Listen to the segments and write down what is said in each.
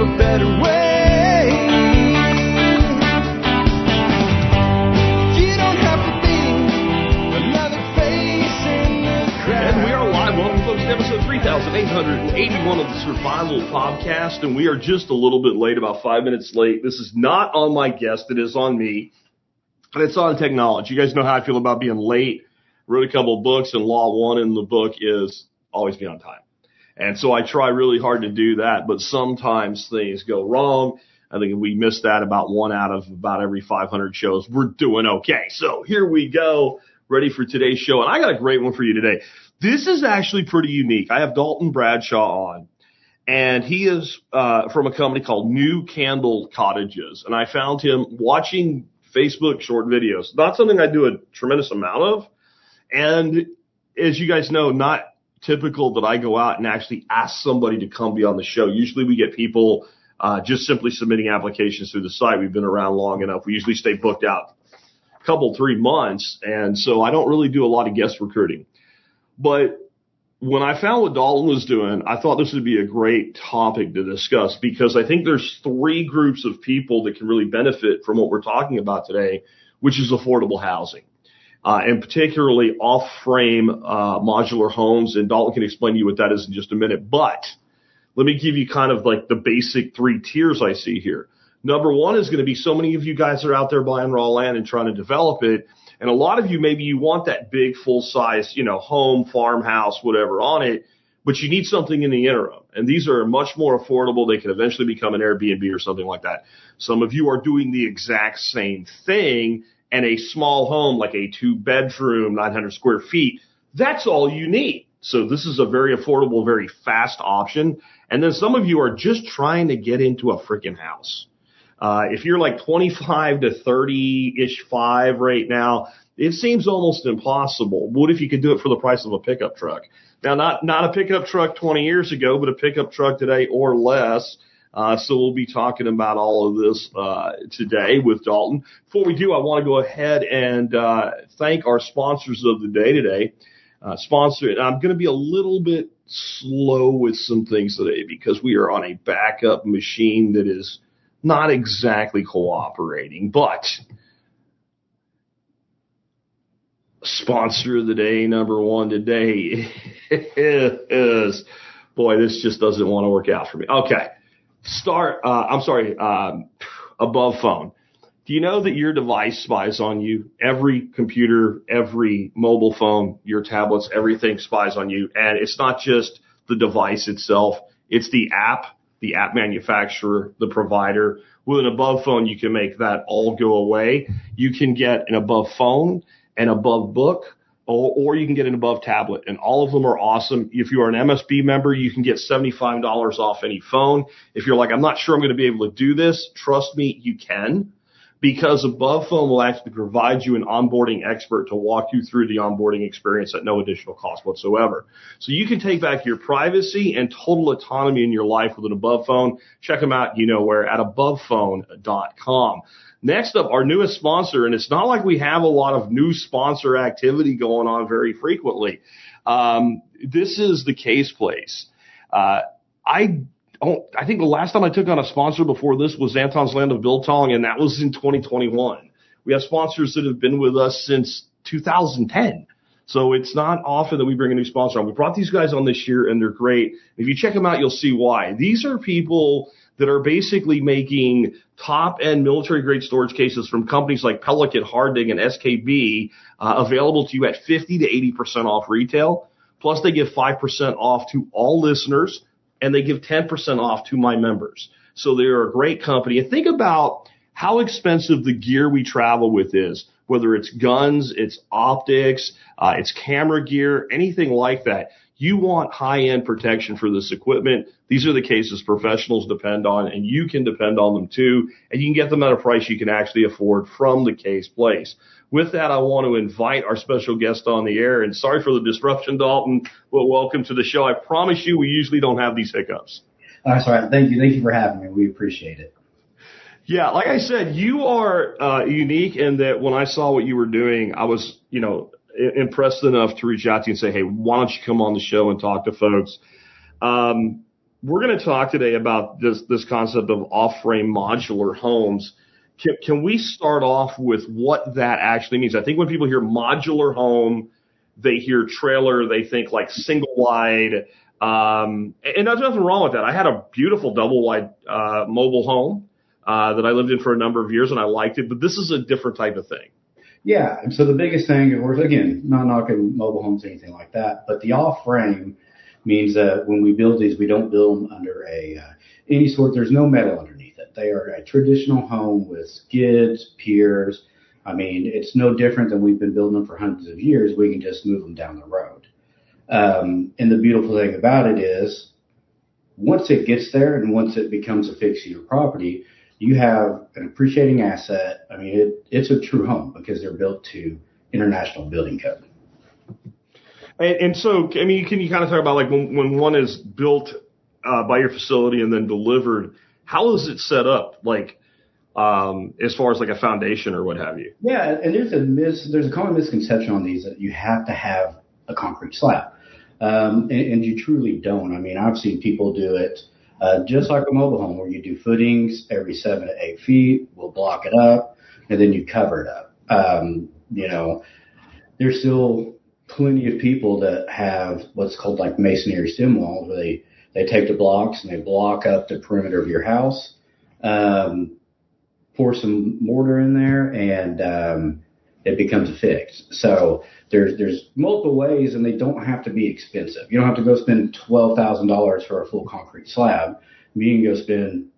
a better way. You don't have to be another face in the crowd. And we are live. Welcome, folks, to episode 3881 of the Survival Podcast. And we are just a little bit late, about 5 minutes late. This is not on my guest. It is on me. And it's on technology. You guys know how I feel about being late. Wrote a couple of books, and Law 1 in the book is always be on time. And so I try really hard to do that, but sometimes things go wrong. I think we missed that about 1 out of about every 500 shows. We're doing okay. So here we go, ready for today's show. And I got a great one for you today. This is actually pretty unique. I have Dalton Bradshaw on, and he is from a company called New Candle Cottages. And I found him watching Facebook short videos. Not something I do a tremendous amount of. And as you guys know, not typical that I go out and actually ask somebody to come be on the show. Usually we get people just simply submitting applications through the site. We've been around long enough. We usually stay booked out a couple, 3 months. And so I don't really do a lot of guest recruiting. But when I found what Dalton was doing, I thought this would be a great topic to discuss, because I think there's 3 groups of people that can really benefit from what we're talking about today, which is affordable housing. And particularly off-frame modular homes. And Dalton can explain to you what that is in just a minute. But let me give you kind of like the basic 3 tiers I see here. Number 1 is going to be, so many of you guys are out there buying raw land and trying to develop it. And a lot of you, maybe you want that big full-size, home, farmhouse, whatever on it, but you need something in the interim. And these are much more affordable. They can eventually become an Airbnb or something like that. Some of you are doing the exact same thing. And a small home, like a 2-bedroom, 900 square feet, that's all you need. So this is a very affordable, very fast option. And then some of you are just trying to get into a freaking house. If you're like 25 to 30-ish 5 right now, it seems almost impossible. What if you could do it for the price of a pickup truck? Now, not a pickup truck 20 years ago, but a pickup truck today or less. So we'll be talking about all of this today with Dalton. Before we do, I want to go ahead and thank our sponsors of the day today. I'm going to be a little bit slow with some things today because we are on a backup machine that is not exactly cooperating. But sponsor of the day, number 1 today is, boy, this just doesn't want to work out for me. Okay. Above Phone. Do you know that your device spies on you? Every computer, every mobile phone, your tablets, everything spies on you. And it's not just the device itself. It's the app manufacturer, the provider. With an Above Phone, you can make that all go away. You can get an Above Phone, an Above Book, or you can get an Above Tablet, and all of them are awesome. If you are an MSB member, you can get $75 off any phone. If you're like, I'm not sure I'm going to be able to do this, trust me, you can, because Above Phone will actually provide you an onboarding expert to walk you through the onboarding experience at no additional cost whatsoever. So you can take back your privacy and total autonomy in your life with an Above Phone. Check them out, where, at abovephone.com. Next up, our newest sponsor, and it's not like we have a lot of new sponsor activity going on very frequently. This is the Case Place. I think the last time I took on a sponsor before this was Anton's Land of Biltong, and that was in 2021. We have sponsors that have been with us since 2010. So it's not often that we bring a new sponsor on. We brought these guys on this year, and they're great. If you check them out, you'll see why. These are people that are basically making top-end military-grade storage cases from companies like Pelican, Harding, and SKB available to you at 50 to 80% off retail. Plus, they give 5% off to all listeners, and they give 10% off to my members. So they're a great company. And think about how expensive the gear we travel with is, whether it's guns, it's optics, it's camera gear, anything like that. You want high-end protection for this equipment. These are the cases professionals depend on, and you can depend on them too. And you can get them at a price you can actually afford from the Case Place. With that, I want to invite our special guest on the air. And sorry for the disruption, Dalton, but welcome to the show. I promise you we usually don't have these hiccups. That's all right. Thank you. Thank you for having me. We appreciate it. Yeah, like I said, you are unique in that when I saw what you were doing, I was, impressed enough to reach out to you and say, hey, why don't you come on the show and talk to folks? we're going to talk today about this concept of off-frame modular homes. Can we start off with what that actually means? I think when people hear modular home, they hear trailer, they think like single wide. And there's nothing wrong with that. I had a beautiful double wide mobile home that I lived in for a number of years, and I liked it. But this is a different type of thing. Yeah, and so the biggest thing, of course, again, not knocking mobile homes or anything like that, but the off-frame means that when we build these, we don't build them under any sort. There's no metal underneath it. They are a traditional home with skids, piers. I mean, it's no different than we've been building them for hundreds of years. We can just move them down the road. And the beautiful thing about it is, once it gets there and once it becomes a fix to your property, you have an appreciating asset. I mean, it's a true home because they're built to International Building Code. And so, I mean, can you kind of talk about like when one is built by your facility and then delivered, how is it set up? Like, as far as like a foundation or what have you? Yeah, and there's a common misconception on these that you have to have a concrete slab, and you truly don't. I mean, I've seen people do it just like a mobile home, where you do footings every 7 to 8 feet, we'll block it up, and then you cover it up. There's still plenty of people that have what's called like masonry stem walls, where they take the blocks and they block up the perimeter of your house, pour some mortar in there, and it becomes a fix. So there's multiple ways, and they don't have to be expensive. You don't have to go spend $12,000 for a full concrete slab. You can go spend,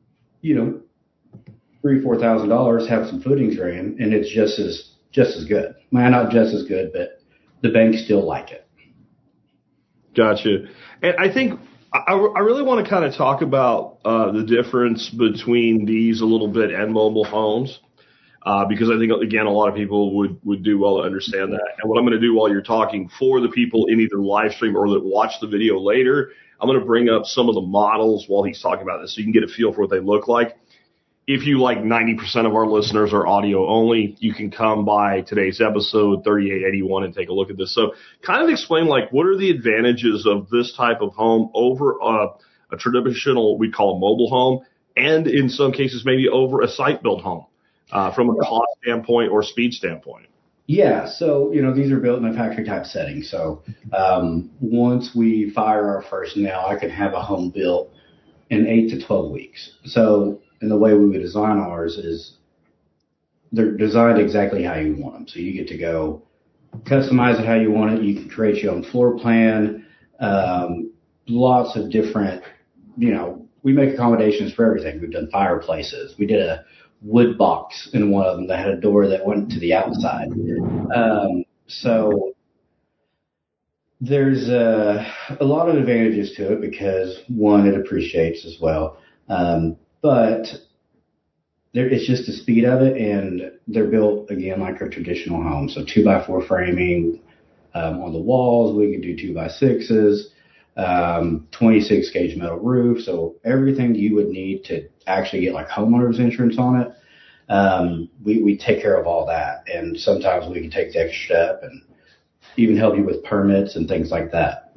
$3,000-4,000, have some footings ran, and it's just as good. Well, not just as good, but the banks still like it. Gotcha. And I think I really want to kind of talk about the difference between these a little bit and mobile homes, because I think, again, a lot of people would do well to understand that. And what I'm going to do while you're talking, for the people in either live stream or that watch the video later, I'm going to bring up some of the models while he's talking about this so you can get a feel for what they look like. If you, like 90% of our listeners, are audio only, you can come by today's episode 3881 and take a look at this. So kind of explain, like, what are the advantages of this type of home over a traditional, we call a mobile home, and in some cases maybe over a site-built home from a cost standpoint or speed standpoint? Yeah, so, these are built in a factory type setting. So once we fire our first nail, I can have a home built in 8 to 12 weeks. So, and the way we would design ours is they're designed exactly how you want them. So you get to go customize it how you want it. You can create your own floor plan. Lots of different, we make accommodations for everything. We've done fireplaces. We did a wood box in one of them that had a door that went to the outside. So there's a lot of advantages to it because, one, it appreciates as well. But it's just the speed of it, and they're built, again, like a traditional home. So 2x4 framing on the walls. We can do 2x6s, 26 gauge metal roof. So everything you would need to actually get like homeowner's insurance on it, we take care of all that. And sometimes we can take the extra step and even help you with permits and things like that.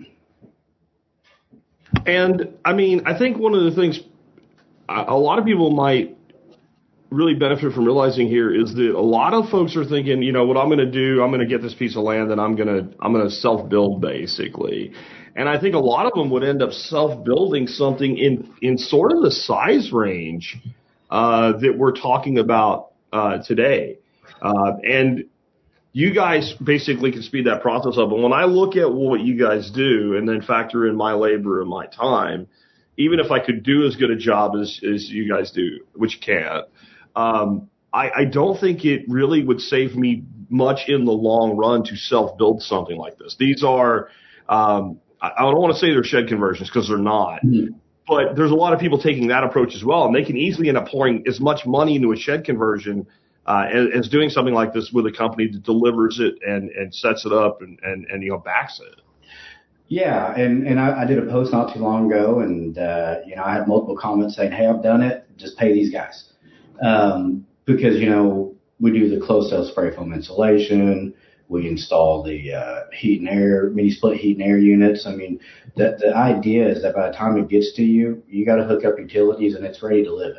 And I mean, I think one of the things a lot of people might really benefit from realizing here is that a lot of folks are thinking, what I'm going to do, I'm going to get this piece of land and I'm going to self-build basically. And I think a lot of them would end up self-building something in sort of the size range that we're talking about today. And you guys basically can speed that process up. And when I look at what you guys do and then factor in my labor and my time, even if I could do as good a job as you guys do, which you can't, I don't think it really would save me much in the long run to self-build something like this. These are, I don't want to say they're shed conversions because they're not, but there's a lot of people taking that approach as well, and they can easily end up pouring as much money into a shed conversion as doing something like this with a company that delivers it and sets it up and backs it. Yeah, and I did a post not too long ago, and I had multiple comments saying, "Hey, I've done it. Just pay these guys," because we do the closed cell spray foam insulation. We install the heat and air, mini split heat and air units. I mean, the idea is that by the time it gets to you, you got to hook up utilities and it's ready to live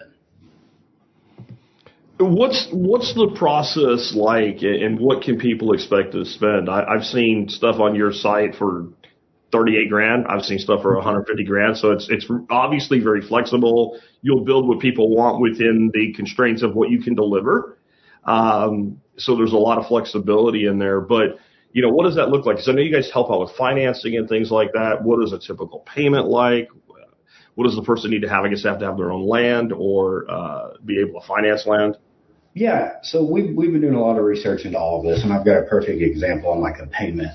in. What's the process like, and what can people expect to spend? I've seen stuff on your site for 38 grand. I've seen stuff for 150 grand. So it's obviously very flexible. You'll build what people want within the constraints of what you can deliver. So there's a lot of flexibility in there. But, what does that look like? Because I know you guys help out with financing and things like that. What is a typical payment like? What does the person need to have? I guess they have to have their own land or be able to finance land. Yeah, so we've been doing a lot of research into all of this, and I've got a perfect example on like a payment.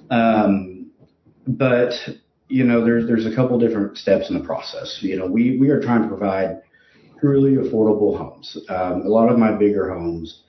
But there's a couple different steps in the process. We are trying to provide truly affordable homes. A lot of my bigger homes,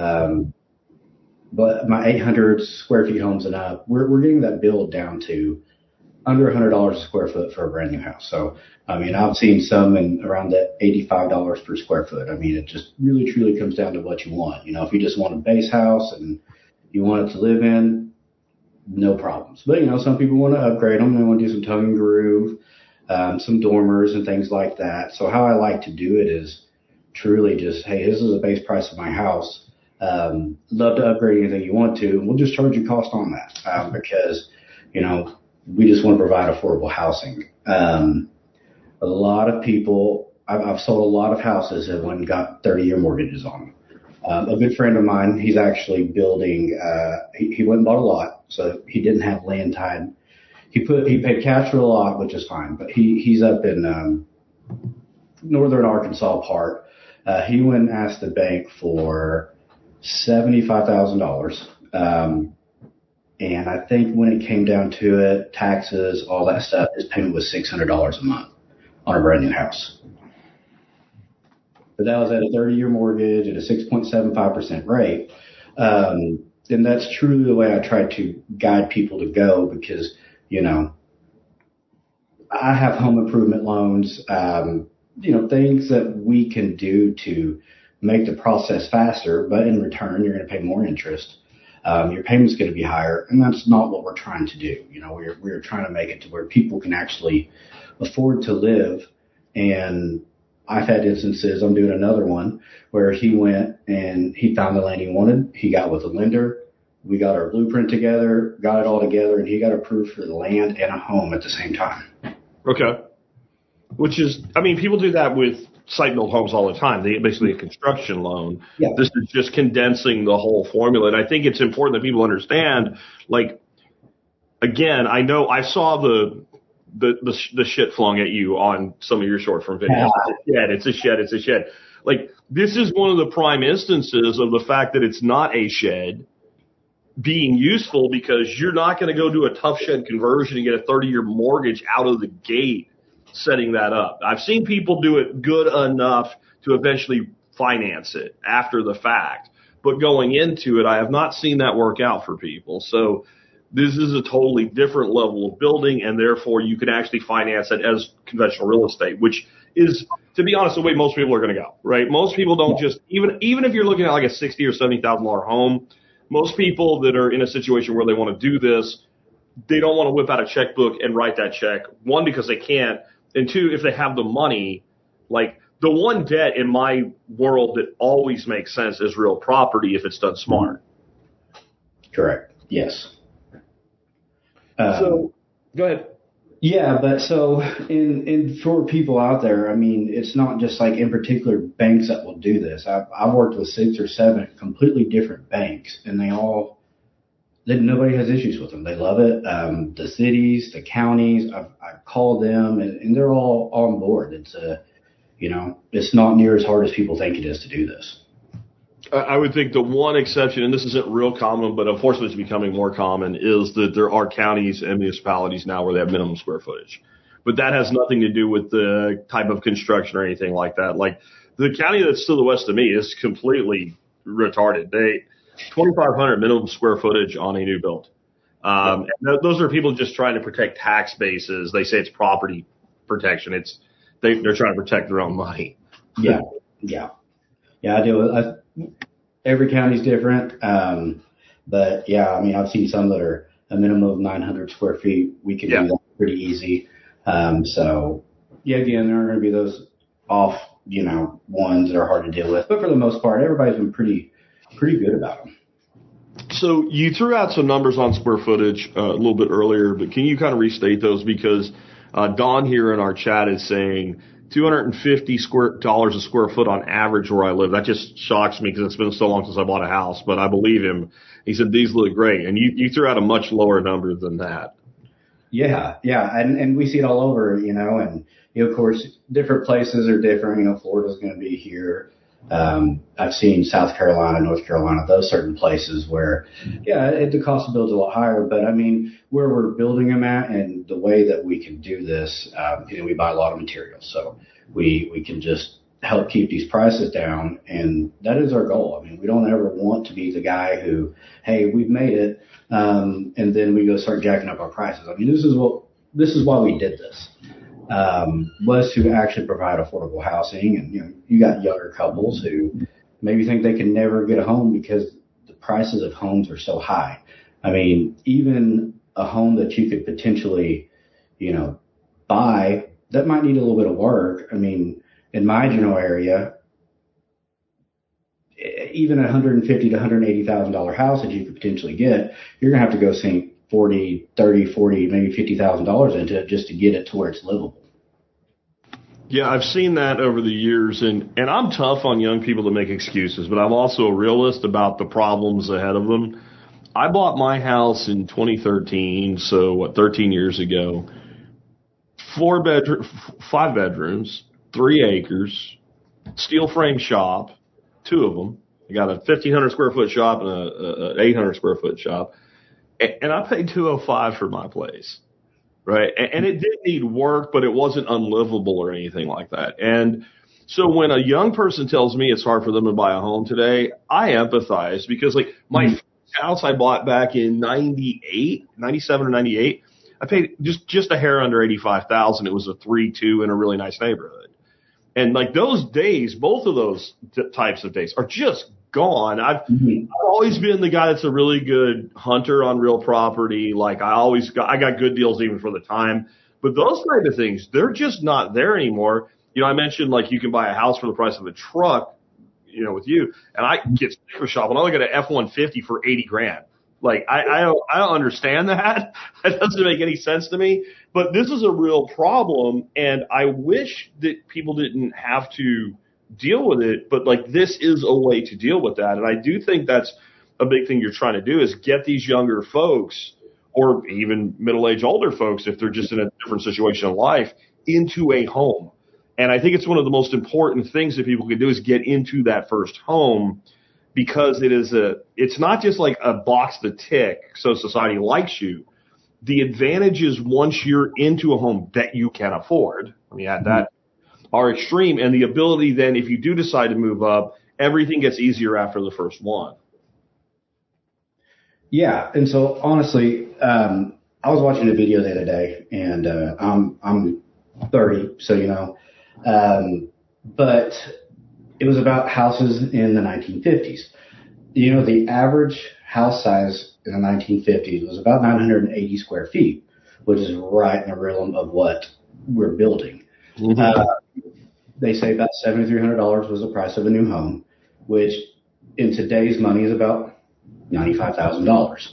but my 800 square feet homes and up, we're getting that build down to under $100 a square foot for a brand new house. So, I've seen some in around the $85 per square foot. It just really truly comes down to what you want. If you just want a base house and you want it to live in, no problems. But, some people want to upgrade them. They want to do some tongue and groove, some dormers and things like that. So how I like to do it is truly just, hey, this is the base price of my house. Love to upgrade anything you want to. And we'll just charge you cost on that because, we just want to provide affordable housing. A lot of people, I've sold a lot of houses that went and got 30-year mortgages on them. A good friend of mine, he's actually building, he went and bought a lot, so he didn't have land tied. He paid cash for the lot, which is fine, but he's up in northern Arkansas part. He went and asked the bank for $75,000. And I think when it came down to it, taxes, all that stuff, his payment was $600 a month on a brand new house. But that was at a 30-year mortgage at a 6.75% rate. And that's truly the way I try to guide people to go because, I have home improvement loans, things that we can do to make the process faster, but in return, you're going to pay more interest. Your payment's going to be higher, and that's not what we're trying to do. We're trying to make it to where people can actually afford to live. And I've had instances, I'm doing another one, where he went and he found the land he wanted. He got with a lender. We got our blueprint together, got it all together, and he got approved for the land and a home at the same time. Okay. Which is, people do that with site-built homes all the time. They get basically a construction loan. Yeah. This is just condensing the whole formula. And I think it's important that people understand, again, I know I saw the shit flung at you on some of your short form videos. Yeah. It's a shed. This is one of the prime instances of the fact that it's not a shed being useful because you're not going to go do a tough shed conversion and get a 30-year mortgage out of the gate setting that up. I've seen people do it good enough to eventually finance it after the fact, but going into it, I have not seen that work out for people. So this is a totally different level of building, and therefore you can actually finance it as conventional real estate, which is, to be honest, the way most people are going to go, right? Most people don't just, even if you're looking at like a $60,000 or $70,000 home, most people that are in a situation where they want to do this, they don't want to whip out a checkbook and write that check. One, because they can't. And two, if they have the money, the one debt in my world that always makes sense is real property if it's done smart. Correct. Yes. So go ahead. Yeah, but so in for people out there, it's not just in particular banks that will do this. I've worked with 6 or 7 completely different banks, and nobody has issues with them. They love it. The cities, the counties, I've called them, and they're all on board. It's it's not near as hard as people think it is to do this. I would think the one exception, and this isn't real common, but unfortunately it's becoming more common, is that there are counties and municipalities now where they have minimum square footage. But that has nothing to do with the type of construction or anything like that. The county that's to the west of me is completely retarded. 2,500 minimum square footage on a new build. And those are people just trying to protect tax bases. They say it's property protection. They're trying to protect their own money. Yeah. I do. Every county's different. But yeah, I mean, I've seen some that are a minimum of 900 square feet. We can do that pretty easy. So yeah, again, there are going to be those off, ones that are hard to deal with. But for the most part, everybody's been pretty good about them. So you threw out some numbers on square footage a little bit earlier, but can you kind of restate those? Because Don here in our chat is saying $250 a square foot on average where I live. That just shocks me because it's been so long since I bought a house, but I believe him. He said these look great, and you threw out a much lower number than that. Yeah, and we see it all over, and of course, different places are different. Florida's going to be here. I've seen South Carolina, North Carolina, those certain places where, the cost of build's a lot higher. But I mean, where we're building them at and the way that we can do this, we buy a lot of materials. So we can just help keep these prices down. And that is our goal. I mean, we don't ever want to be the guy who, hey, we've made it. And then we go start jacking up our prices. I mean, this is why we did this. Was to actually provide affordable housing. And, you got younger couples who maybe think they can never get a home because the prices of homes are so high. I mean, even a home that you could potentially, buy that might need a little bit of work. I mean, in my general area, even a $150,000 to $180,000 house that you could potentially get, you're going to have to go sink $40,000, $30,000, $40,000, maybe $50,000 into it just to get it to where it's livable. Yeah, I've seen that over the years, and I'm tough on young people to make excuses, but I'm also a realist about the problems ahead of them. I bought my house in 2013, so 13 years ago. 5 bedrooms, 3 acres, steel frame shop, 2 of them. I got a 1,500 square foot shop and a 800 square foot shop. And I paid $205 for my place, right? And it did need work, but it wasn't unlivable or anything like that. And so when a young person tells me it's hard for them to buy a home today, I empathize because like my house I bought back in 97 or 98, I paid just a hair under $85,000. It was a 3-2 in a really nice neighborhood. And like those days, both of those types of days are just gone. I've always been the guy that's a really good hunter on real property. Like I got good deals even for the time, but those type of things, they're just not there anymore. I mentioned like you can buy a house for the price of a truck, with you, and I get sticker shop and I look at an F-150 for $80,000. Like I don't understand that. That doesn't make any sense to me. But this is a real problem, and I wish that people didn't have to deal with it. But like this is a way to deal with that, and I do think that's a big thing you're trying to do is get these younger folks, or even middle-aged older folks, if they're just in a different situation in life, into a home. And I think it's one of the most important things that people can do is get into that first home. Because it's not just like a box to tick so society likes you. The advantage is once you're into a home that you can afford, let me add that, are extreme. And the ability then, if you do decide to move up, everything gets easier after the first one. Yeah. And so honestly, I was watching a video the other day, and I'm 30, so but it was about houses in the 1950s. The average house size in the 1950s was about 980 square feet, which is right in the realm of what we're building. They say about $7,300 was the price of a new home, which in today's money is about $95,000.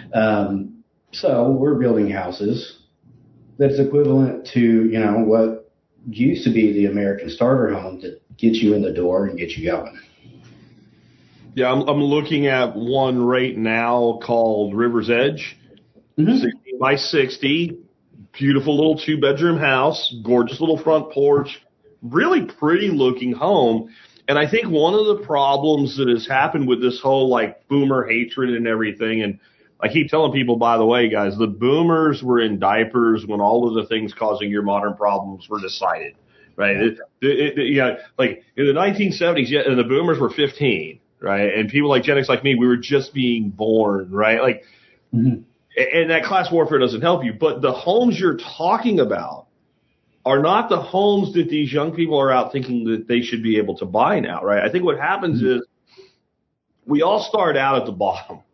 So we're building houses that's equivalent to, what used to be the American starter home that gets you in the door and gets you going. Yeah, I'm looking at one right now called River's Edge, 16 by 60, beautiful little 2-bedroom house, gorgeous little front porch, really pretty looking home. And I think one of the problems that has happened with this whole like boomer hatred and everything, and I keep telling people, by the way, guys, the boomers were in diapers when all of the things causing your modern problems were decided, right? Like in the 1970s, and the boomers were 15, right? And people like Gen X, like me, we were just being born, right? Like, and that class warfare doesn't help you. But the homes you're talking about are not the homes that these young people are out thinking that they should be able to buy now, right? I think what happens is we all start out at the bottom.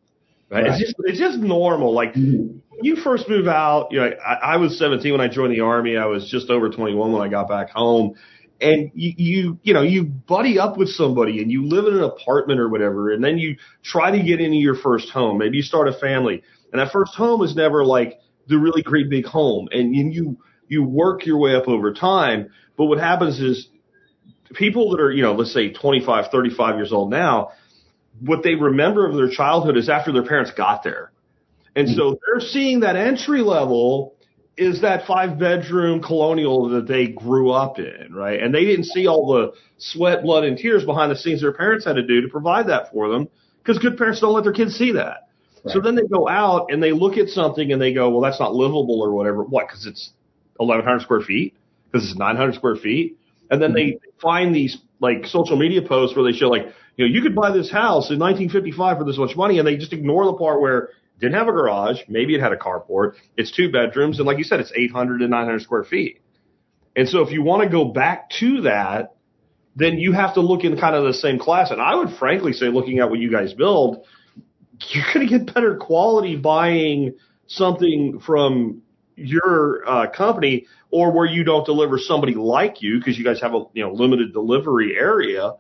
right? Right. It's just normal. Like when you first move out, I was 17 when I joined the Army. I was just over 21 when I got back home. And you buddy up with somebody and you live in an apartment or whatever, and then you try to get into your first home. Maybe you start a family, and that first home is never like the really great big home, and you work your way up over time. But what happens is people that are, let's say 25, 35 years old now, what they remember of their childhood is after their parents got there. And so they're seeing that entry level is that 5-bedroom colonial that they grew up in, right? And they didn't see all the sweat, blood, and tears behind the scenes their parents had to do to provide that for them, because good parents don't let their kids see that. Right. So then they go out and they look at something and they go, well, that's not livable or whatever. What? Because it's 1,100 square feet? Because it's 900 square feet? And then they find these like social media posts where they show like, you could buy this house in 1955 for this much money, and they just ignore the part where it didn't have a garage, maybe it had a carport, it's 2 bedrooms, and like you said, it's 800 to 900 square feet. And so if you want to go back to that, then you have to look in kind of the same class. And I would frankly say, looking at what you guys build, you're going to get better quality buying something from your company, or where you don't deliver somebody like you, because you guys have a limited delivery area,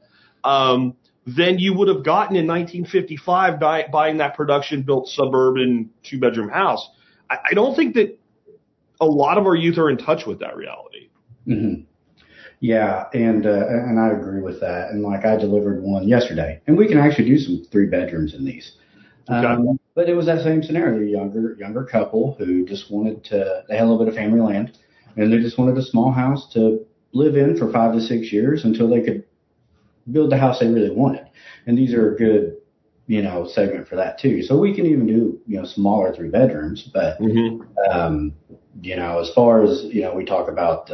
than you would have gotten in 1955 buying that production-built suburban 2-bedroom house. I don't think that a lot of our youth are in touch with that reality. Mm-hmm. Yeah, and I agree with that. And like I delivered one yesterday, and we can actually do some 3 bedrooms in these. Okay. But it was that same scenario, younger couple who just wanted they had a little bit of family land, and they just wanted a small house to live in for 5 to 6 years until they could build the house they really wanted. And these are a good, segment for that too. So we can even do, smaller 3 bedrooms, but, as far as, we talk about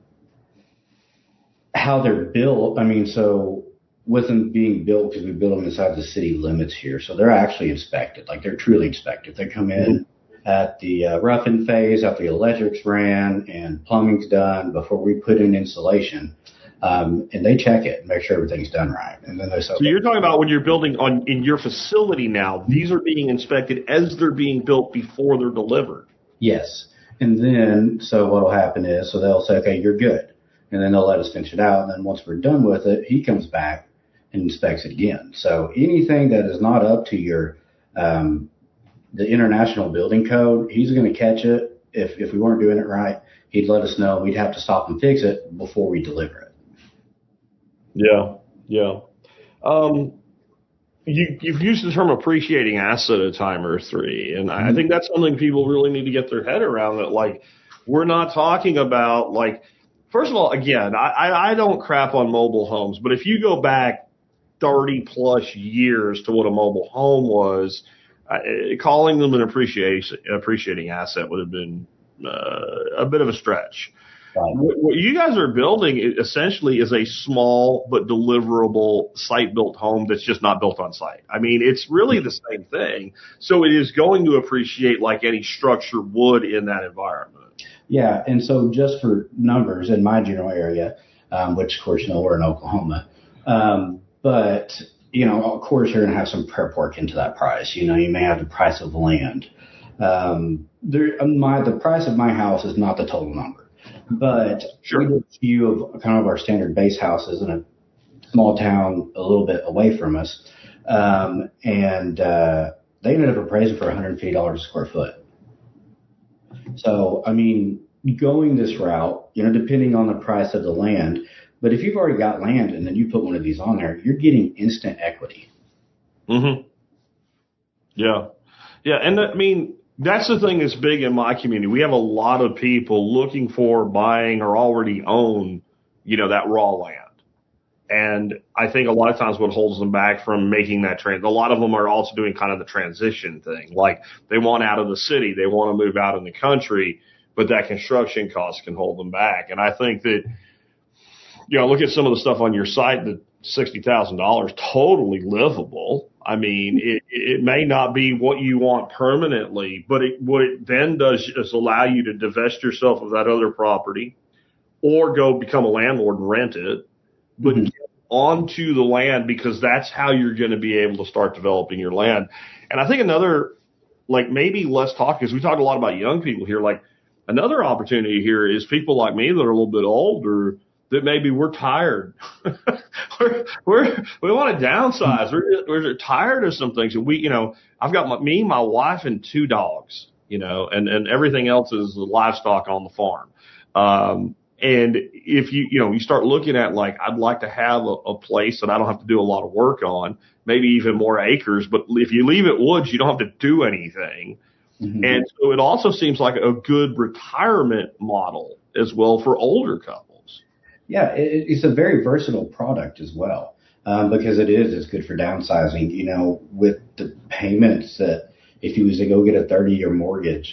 how they're built. I mean, so with them being built, because we build them inside the city limits here, so they're actually inspected, like they're truly inspected. They come in at the rough-in phase, after the electrics ran and plumbing's done before we put in insulation. And they check it and make sure everything's done right. And then so you're talking about when you're building in your facility now, these are being inspected as they're being built before they're delivered. Yes. And then, so what'll happen is, so they'll say, okay, you're good. And then they'll let us finish it out. And then once we're done with it, he comes back and inspects it again. So anything that is not up to your, the International Building Code, he's going to catch it. If we weren't doing it right, he'd let us know. We'd have to stop and fix it before we deliver it. Yeah. You've used the term appreciating asset at a time or 3, and I think that's something people really need to get their head around. That like, we're not talking about like, first of all, again, I don't crap on mobile homes, but if you go back 30 plus years to what a mobile home was, calling them an appreciating asset would have been a bit of a stretch. Right. What you guys are building essentially is a small but deliverable site-built home that's just not built on site. I mean, it's really the same thing. So it is going to appreciate like any structure would in that environment. Yeah, and so just for numbers in my general area, which of course we're in Oklahoma, but of course you're going to have some prep work into that price. You may have the price of land. The price of my house is not the total number. But sure. We did a few of kind of our standard base houses in a small town a little bit away from us. And they ended up appraising for $150 a square foot. So, I mean, going this route, depending on the price of the land, but if you've already got land and then you put one of these on there, you're getting instant equity. Mm-hmm. Yeah. Yeah. And I mean, that's the thing that's big in my community. We have a lot of people looking for buying or already own, that raw land. And I think a lot of times what holds them back from making that a lot of them are also doing kind of the transition thing. Like they want out of the city. They want to move out in the country, but that construction cost can hold them back. And I think that, look at some of the stuff on your site, that $60,000, totally livable. I mean, it may not be what you want permanently, but what it then does is allow you to divest yourself of that other property or go become a landlord and rent it, but get onto the land because that's how you're going to be able to start developing your land. And I think another, like maybe less talk, because we talk a lot about young people here, like another opportunity here is people like me that are a little bit older that maybe we're tired. we want to downsize. We're tired of some things. And we, you know, I've got my wife and 2 dogs, you know, and everything else is the livestock on the farm. And if you start looking at like, I'd like to have a place that I don't have to do a lot of work on, maybe even more acres, but if you leave it woods, you don't have to do anything. Mm-hmm. And so it also seems like a good retirement model as well for older couples. Yeah, it's a very versatile product as well, because it's good for downsizing, you know, with the payments that if you was to go get a 30-year mortgage,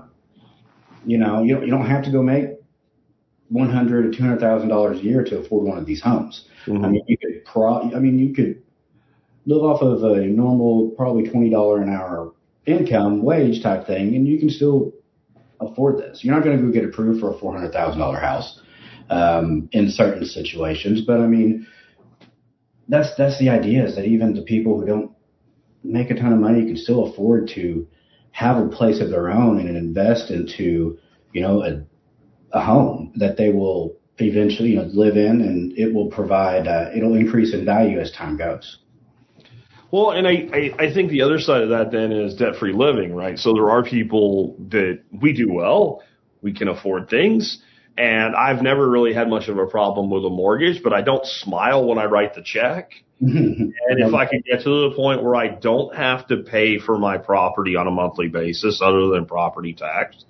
you know, you don't have to go make $100,000 or $200,000 a year to afford one of these homes. Mm-hmm. I mean, you could live off of a normal, probably $20 an hour income wage type thing, and you can still afford this. You're not going to go get approved for a $400,000 house in certain situations, but I mean, that's the idea, is that even the people who don't make a ton of money can still afford to have a place of their own and invest into, you know, a home that they will eventually, you know, live in, and it will provide, it'll increase in value as time goes. Well, and I think the other side of that then is debt-free living, right? So there are people that we do well, we can afford things, and I've never really had much of a problem with a mortgage, but I don't smile when I write the check. And if I could get to the point where I don't have to pay for my property on a monthly basis other than property tax,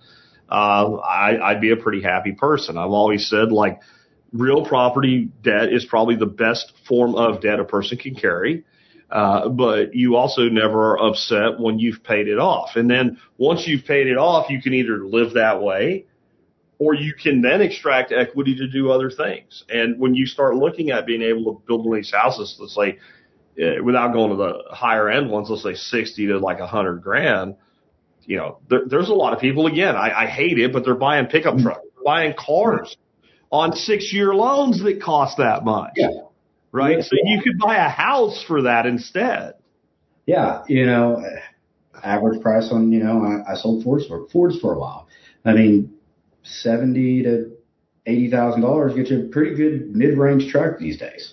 I'd be a pretty happy person. I've always said, like, real property debt is probably the best form of debt a person can carry. But you also never are upset when you've paid it off. And then once you've paid it off, you can either live that way or you can then extract equity to do other things. And when you start looking at being able to build one of these houses, let's say, without going to the higher end ones, let's say 60 to like $100,000, you know, there's a lot of people, again, I hate it, but they're buying pickup trucks, they're buying cars on 6-year loans that cost that much. Yeah. Right? Yeah. So you could buy a house for that instead. Yeah. You know, average price on, you know, I sold Fords for a while. I mean, $70,000 to $80,000 gets you a pretty good mid-range truck these days.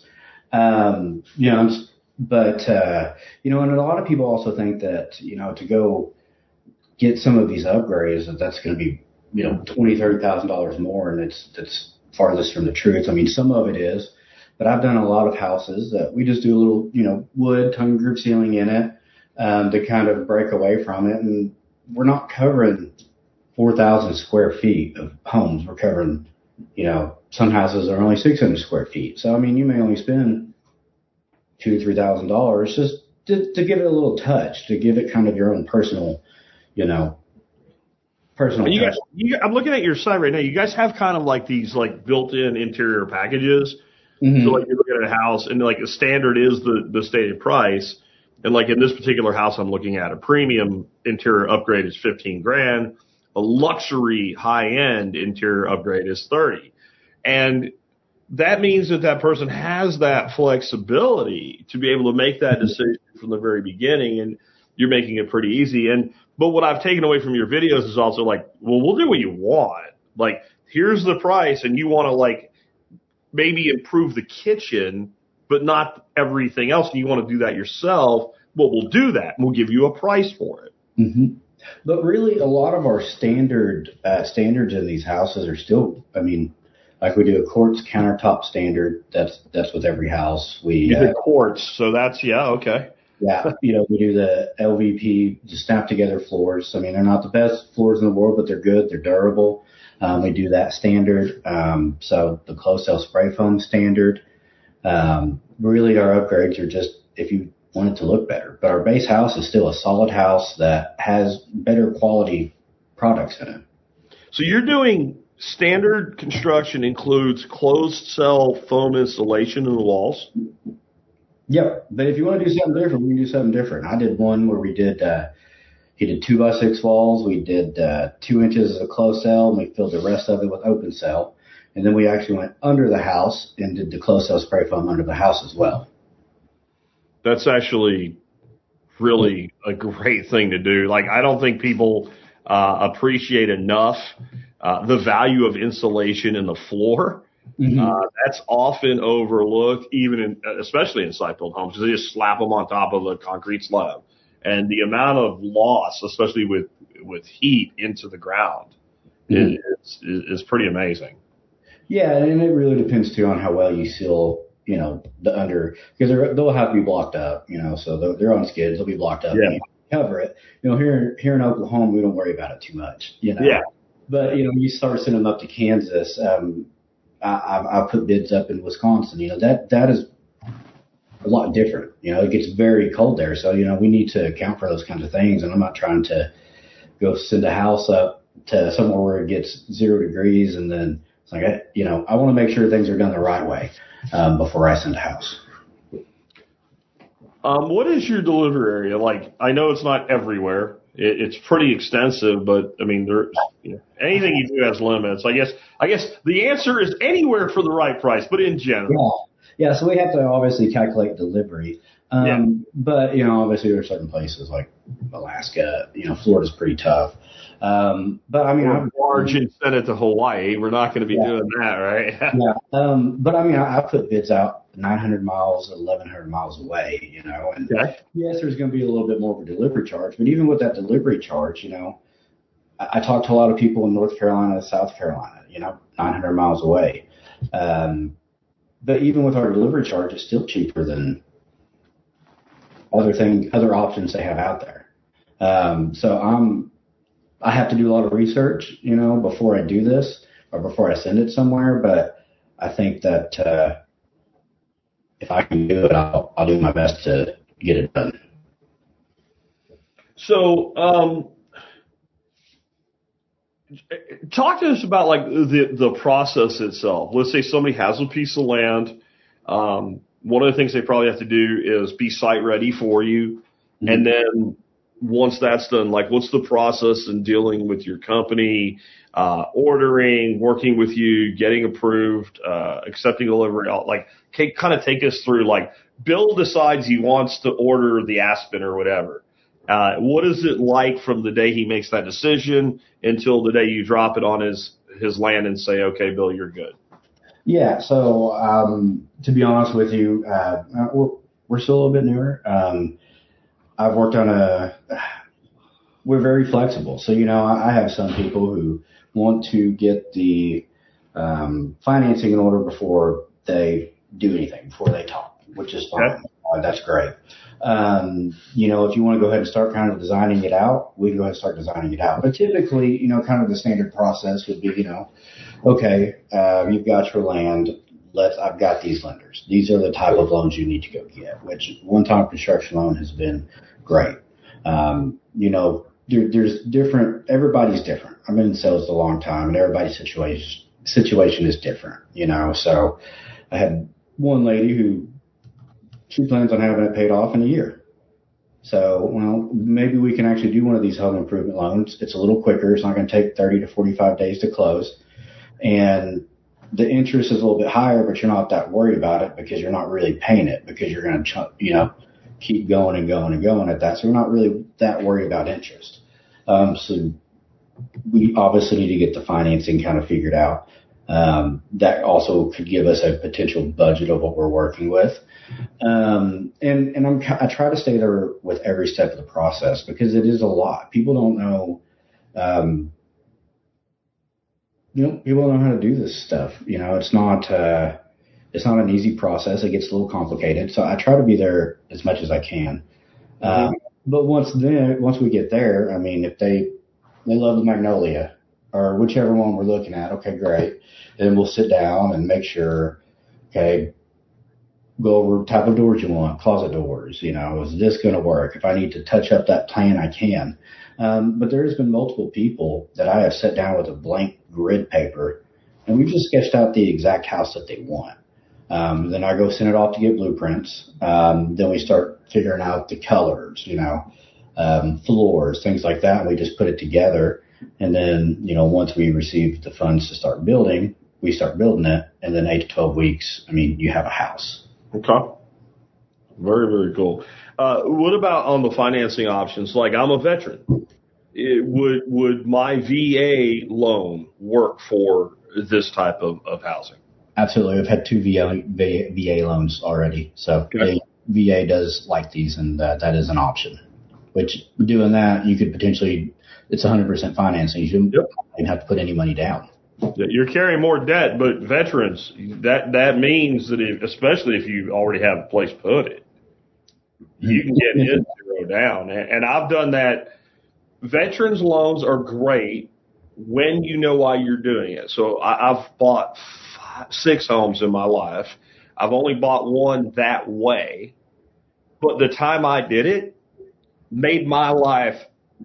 You know, but, you know, and a lot of people also think that, you know, to go get some of these upgrades, that's going to be, you know, $20,000, $30,000 more. And it's farthest from the truth. I mean, some of it is, but I've done a lot of houses that we just do a little, you know, wood tongue group ceiling in it, to kind of break away from it. And we're not covering 4,000 square feet of homes. We're covering, you know, some houses are only 600 square feet. So, I mean, you may only spend $2,000 to $3,000 just to give it a little touch, to give it kind of your own personal, you know, personal touch. I'm looking at your site right now. You guys have kind of like these like built-in interior packages. Mm-hmm. So like you're looking at a house and like the standard is the stated price. And like in this particular house I'm looking at, a premium interior upgrade is $15,000. A luxury high-end interior upgrade is $30,000. And that means that person has that flexibility to be able to make that decision from the very beginning, and you're making it pretty easy. But what I've taken away from your videos is also like, well, we'll do what you want. Like, here's the price, and you want to like maybe improve the kitchen, but not everything else, and you want to do that yourself. Well, we'll do that, and we'll give you a price for it. Mm-hmm. But really, a lot of our standards in these houses are still, I mean, like we do a quartz countertop standard. That's with every house. We do quartz, so that's, yeah, okay. Yeah, you know, we do the LVP, the snap together floors. I mean, they're not the best floors in the world, but they're good. They're durable. We do that standard. So the closed cell spray foam standard. Really, our upgrades are just if you want it to look better. But our base house is still a solid house that has better quality products in it. So you're doing standard construction includes closed cell foam insulation in the walls? Yep. But if you want to do something different, we can do something different. I did one where we did, he did 2x6 walls. We did 2 inches of closed cell, and we filled the rest of it with open cell. And then we actually went under the house and did the closed cell spray foam under the house as well. That's actually really a great thing to do. Like, I don't think people appreciate enough the value of insulation in the floor. That's often overlooked, especially in site-built homes, because they just slap them on top of a concrete slab. And the amount of loss, especially with heat into the ground, is pretty amazing. Yeah, and it really depends too on how well you seal, the under, because they'll have to be blocked up, so they're on skids, they'll be blocked up. Yeah. And you cover it. Here in Oklahoma, we don't worry about it too much, Yeah. But you start sending them up to Kansas. I put bids up in Wisconsin. That is a lot different. It gets very cold there, so we need to account for those kinds of things. And I'm not trying to go send a house up to somewhere where it gets 0 degrees, and then it's like I want to make sure things are done the right way before I send a house. What is your delivery area like? I know it's not everywhere. It's pretty extensive, but I mean, anything you do has limits. I guess the answer is anywhere for the right price, but in general. Yeah. So we have to obviously calculate delivery. But obviously there are certain places like Alaska. Florida's pretty tough. But I mean, I've large and send it to Hawaii. We're not going to be doing that, right? But I mean, I put bids out 900 miles, 1,100 miles away, and yes, there's going to be a little bit more of a delivery charge, but even with that delivery charge, I talked to a lot of people in North Carolina, South Carolina, 900 miles away. But even with our delivery charge, it's still cheaper than other options they have out there. So I have to do a lot of research, before I do this or before I send it somewhere. But I think that if I can do it, I'll do my best to get it done. So, talk to us about like the process itself. Let's say somebody has a piece of land. One of the things they probably have to do is be site ready for you, and then once that's done, like, what's the process in dealing with your company, ordering, working with you, getting approved, accepting delivery? Like, kind of take us through, like, Bill decides he wants to order the Aspen or whatever. What is it like from the day he makes that decision until the day you drop it on his land and say, okay, Bill, you're good? Yeah. So, to be honest with you, we're still a little bit newer. I've worked on we're very flexible. So, I have some people who want to get the financing in order before they do anything, before they talk, which is fine. Okay. That's great. If you want to go ahead and start kind of designing it out, we can go ahead and start designing it out. But typically, kind of the standard process would be, okay, you've got your land. I've got these lenders. These are the type of loans you need to go get, which One-Time Construction Loan has been great. There's different, everybody's different. I've been in sales a long time, and everybody's situation is different, So I had one lady who, she plans on having it paid off in a year. So, maybe we can actually do one of these home improvement loans. It's a little quicker. It's not going to take 30 to 45 days to close. And the interest is a little bit higher, but you're not that worried about it because you're not really paying it because you're going to, keep going and going and going at that. So we're not really that worried about interest. So we obviously need to get the financing kind of figured out. That also could give us a potential budget of what we're working with. And I try to stay there with every step of the process because it is a lot. People don't know, people don't know how to do this stuff. It's not an easy process. It gets a little complicated. So I try to be there as much as I can. But once we get there, I mean, if they love the Magnolia or whichever one we're looking at, okay, great. Then we'll sit down and make sure, okay, go over type of doors you want, closet doors, is this going to work? If I need to touch up that plan, I can. But there's been multiple people that I have sat down with a blank grid paper and we've just sketched out the exact house that they want. Then I go send it off to get blueprints. Then we start figuring out the colors, floors, things like that. And we just put it together. And then, once we receive the funds to start building, we start building it, and then 8 to 12 weeks, I mean, you have a house. Okay. Very, very cool. What about on the financing options? Like, I'm a veteran. Would my VA loan work for this type of housing? Absolutely. We've had 2 VA loans already. So Okay. the VA does like these, and that is an option. Which, doing that, you could potentially, it's 100% financing. You shouldn't even have to put any money down. You're carrying more debt, but veterans, that means that especially if you already have a place to put it, you can get it 0 down. And I've done that. Veterans loans are great when you know why you're doing it. So I've bought 6 homes in my life. I've only bought one that way. But the time I did it made my life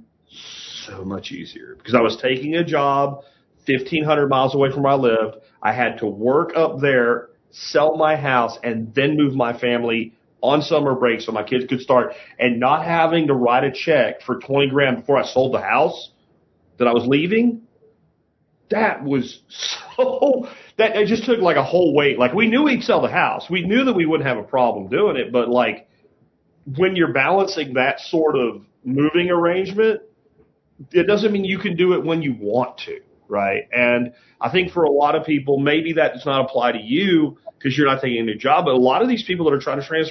so much easier because I was taking a job 1,500 miles away from where I lived. I had to work up there, sell my house, and then move my family on summer break so my kids could start, and not having to write a check for $20,000 before I sold the house that I was leaving. That was that it just took like a whole weight. Like, we knew we'd sell the house. We knew that we wouldn't have a problem doing it. But like, when you're balancing that sort of moving arrangement, it doesn't mean you can do it when you want to. Right. And I think for a lot of people, maybe that does not apply to you because you're not taking a new job. But a lot of these people that are trying to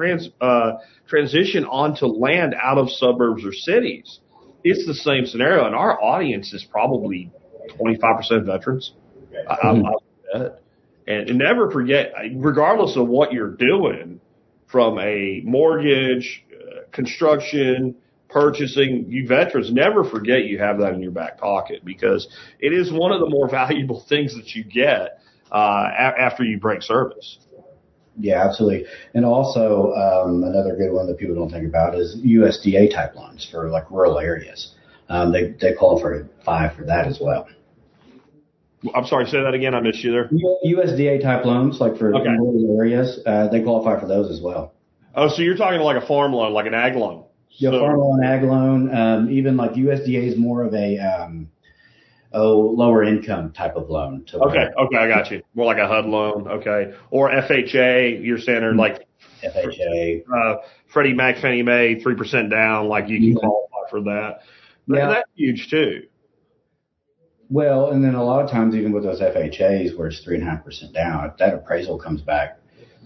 transition onto land out of suburbs or cities, it's the same scenario. And our audience is probably 25% veterans. I bet. And never forget, regardless of what you're doing, from a mortgage, construction, purchasing, you veterans, never forget you have that in your back pocket because it is one of the more valuable things that you get after you break service. Yeah, absolutely. And also, another good one that people don't think about is USDA type loans for like rural areas. They qualify for that as well. I'm sorry, say that again. I missed you there. USDA type loans, like for rural areas, they qualify for those as well. Oh, so you're talking like a farm loan, like an ag loan. Yeah, farm loan, ag loan, even like USDA is more of a lower income type of loan. Okay, I got you. More like a HUD loan, okay. Or FHA, you're saying, like FHA. Freddie Mac, Fannie Mae, 3% down, like you can qualify for that. Yeah. That's huge too. Well, and then a lot of times, even with those FHAs where it's 3.5% down, if that appraisal comes back,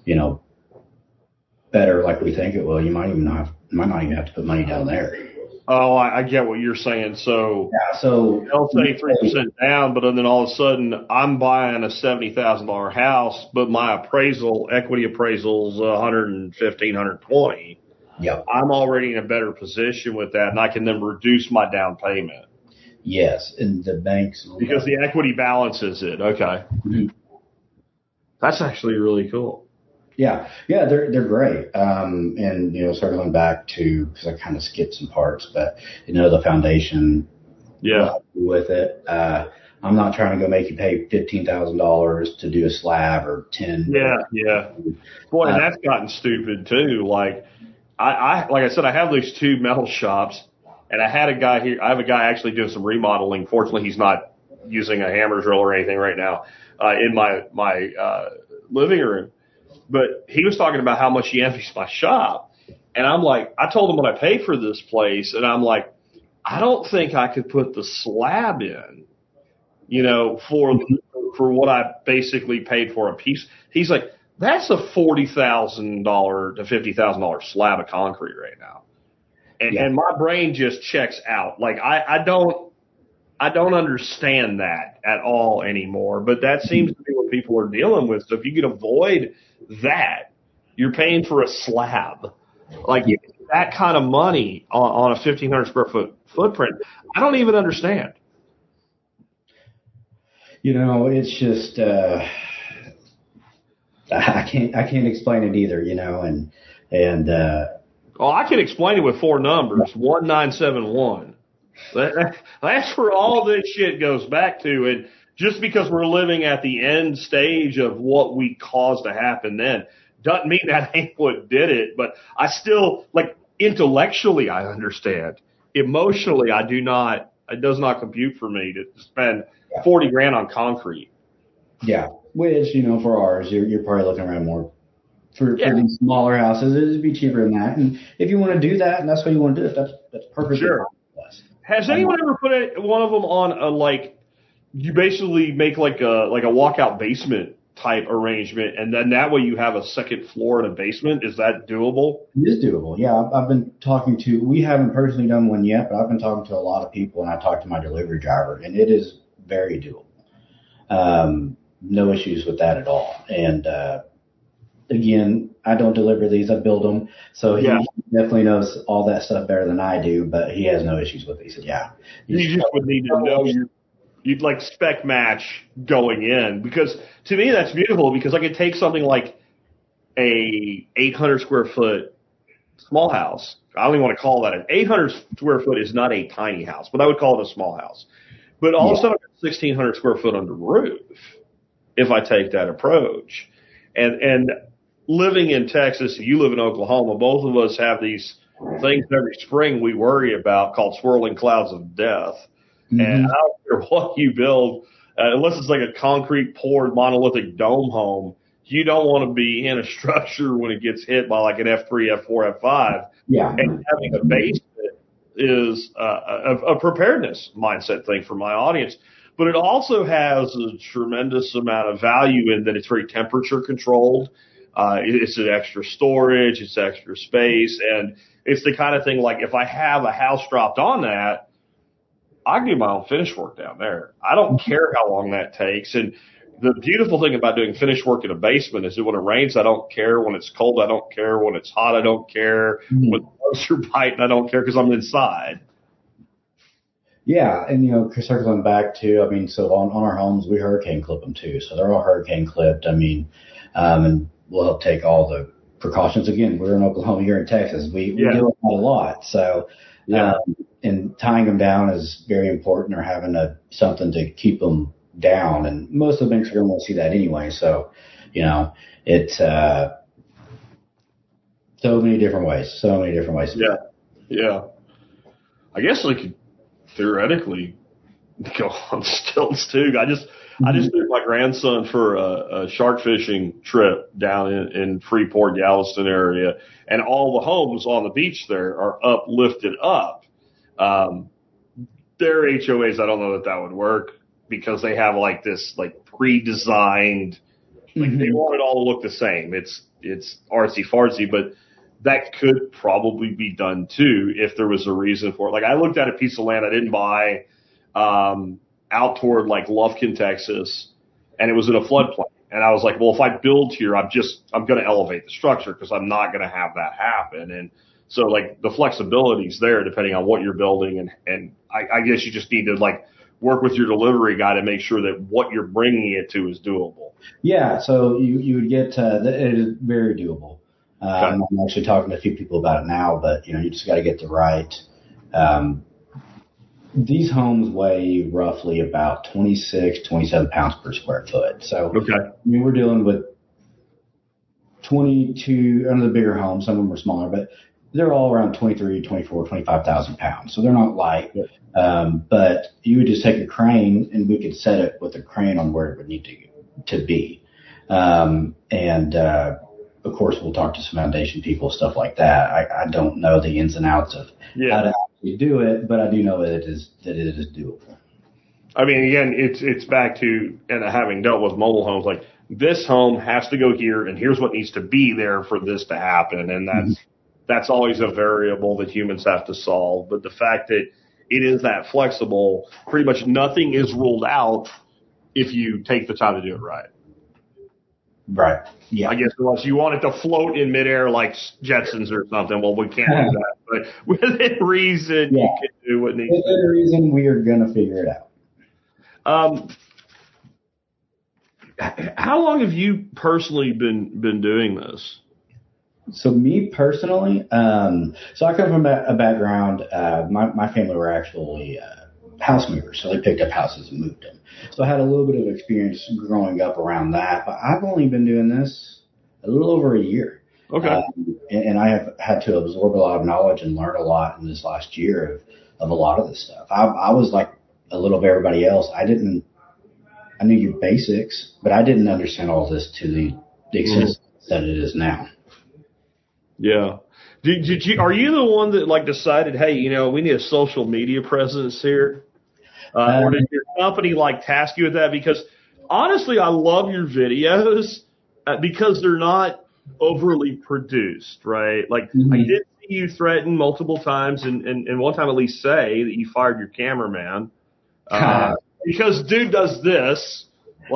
better like we think it will, you might not even have to put money down there. Oh, I get what you're saying. So they'll say 3% down, but then all of a sudden I'm buying a $70,000 house, but my equity appraisal's 115, 120. Yep. I'm already in a better position with that, and I can then reduce my down payment. Yes, and the banks because the equity balances it. Okay, that's actually really cool. Yeah, they're great. And circling back to, because I kind of skipped some parts, but the foundation. Yeah. With it, I'm not trying to go make you pay $15,000 to do a slab or 10. Yeah. Boy, and that's gotten stupid too. Like I said, I have these 2 metal shops, and I had a guy here. I have a guy actually doing some remodeling. Fortunately, he's not using a hammer drill or anything right now in my living room. But he was talking about how much he envies my shop. And I'm like, I told him what I paid for this place. And I'm like, I don't think I could put the slab in, for what I basically paid for a piece. He's like, that's a $40,000 to $50,000 slab of concrete right now. And my brain just checks out. Like, I don't understand that at all anymore. But that seems to be what people are dealing with. So if you can avoid that, you're paying for a slab. Like that kind of money on a 1,500 square foot footprint, I don't even understand. It's just I can't explain it either. I can explain it with 4 numbers: 1971. That's where all this shit goes back to. And just because we're living at the end stage of what we caused to happen then doesn't mean that ain't what did it. But I still, intellectually, I understand. Emotionally, I do not. It does not compute for me to spend $40,000 on concrete Yeah. Which, for ours, you're probably looking around more for Yeah, these smaller houses. It'd be cheaper than that. And if you want to do that and that's what you want to do, that's perfectly fine sure. with us. Has anyone ever put one of them on a like? You basically make like a walkout basement type arrangement, and then that way you have a second floor and a basement. Is that doable? It is doable. Yeah. I've been talking we haven't personally done one yet, but I've been talking to a lot of people and I talked to my delivery driver and it is very doable. No issues with that at all. And, again, I don't deliver these. I build them. So he definitely knows all that stuff better than I do, but he has no issues with it. He said, yeah. You just would need to know you'd like spec match going in, because to me that's beautiful, because I could take something like a 800 square foot small house. I don't even want to call that 800 square foot is not a tiny house, but I would call it a small house. But all of a sudden, I've got 1,600 square foot under roof if I take that approach. And living in Texas, you live in Oklahoma, both of us have these things every spring we worry about called swirling clouds of death. Mm-hmm. And I don't care what you build, unless it's like a concrete poured monolithic dome home, you don't want to be in a structure when it gets hit by like an F3, F4, F5. Yeah. And having a basement is a preparedness mindset thing for my audience. But it also has a tremendous amount of value in that it's very temperature controlled. It's an extra storage, it's extra space, and it's the kind of thing like if I have a house dropped on that, I can do my own finish work down there. I don't care how long that takes. And the beautiful thing about doing finish work in a basement is that when it rains, I don't care. When it's cold, I don't care. When it's hot, I don't care. When the bugs are biting, I don't care because I'm inside. Yeah, and circling back to, so on our homes, we hurricane clip them too. So they're all hurricane clipped. And we'll take all the precautions. Again, we're in Oklahoma, you're in Texas. We do it a lot. So, and tying them down is very important, or having something to keep them down. And most of the banks are going to want to see that anyway. So, it's so many different ways. Yeah. Yeah. I guess we could theoretically go on stilts too. I just took my grandson for a shark fishing trip down in Freeport, Galveston area, and all the homes on the beach there are uplifted up. Their HOAs, I don't know that would work because they have like this like pre-designed, like they want it all to look the same. It's artsy fartsy, but that could probably be done too if there was a reason for it. Like I looked at a piece of land I didn't buy out toward like Lufkin, Texas, and it was in a floodplain. And I was like, well, if I build here, I'm going to elevate the structure because I'm not going to have that happen. And so like the flexibility is there depending on what you're building. And I guess you just need to like work with your delivery guy to make sure that what you're bringing it to is doable. Yeah. So you would get, it is very doable. Okay. I'm actually talking to a few people about it now, but you just got to get the right. These homes weigh roughly about 26, 27 pounds per square foot. So, we're dealing with 22, under the bigger homes, some of them are smaller, but they're all around 23, 24, 25,000 pounds. So they're not light. But you would just take a crane and we could set it with a crane on where it would need to be. Of course, we'll talk to some foundation people, stuff like that. I don't know the ins and outs of how to actually do it, but I do know that it is doable. I mean, again, it's back to, and having dealt with mobile homes, like this home has to go here, and here's what needs to be there for this to happen, and that's always a variable that humans have to solve. But the fact that it is that flexible, pretty much nothing is ruled out if you take the time to do it right. Right. Yeah. I guess unless you want it to float in midair like Jetsons or something. Well, we can't do that. But within reason, you can do what needs to be. Within reason, we are going to figure it out. How long have you personally been doing this? So me personally, so I come from a background. My family were actually house movers, so they picked up houses and moved them. So I had a little bit of experience growing up around that, but I've only been doing this a little over a year. Okay. And I have had to absorb a lot of knowledge and learn a lot in this last year of a lot of this stuff. I was like a little of everybody else. I didn't I knew your basics, but I didn't understand all this to the extent that it is now. Yeah. Did you? Are you the one that like decided, hey, we need a social media presence here, or did your company like task you with that? Because honestly, I love your videos because they're not overly produced, right? Like I did see you threaten multiple times, and one time at least say that you fired your cameraman because dude does this,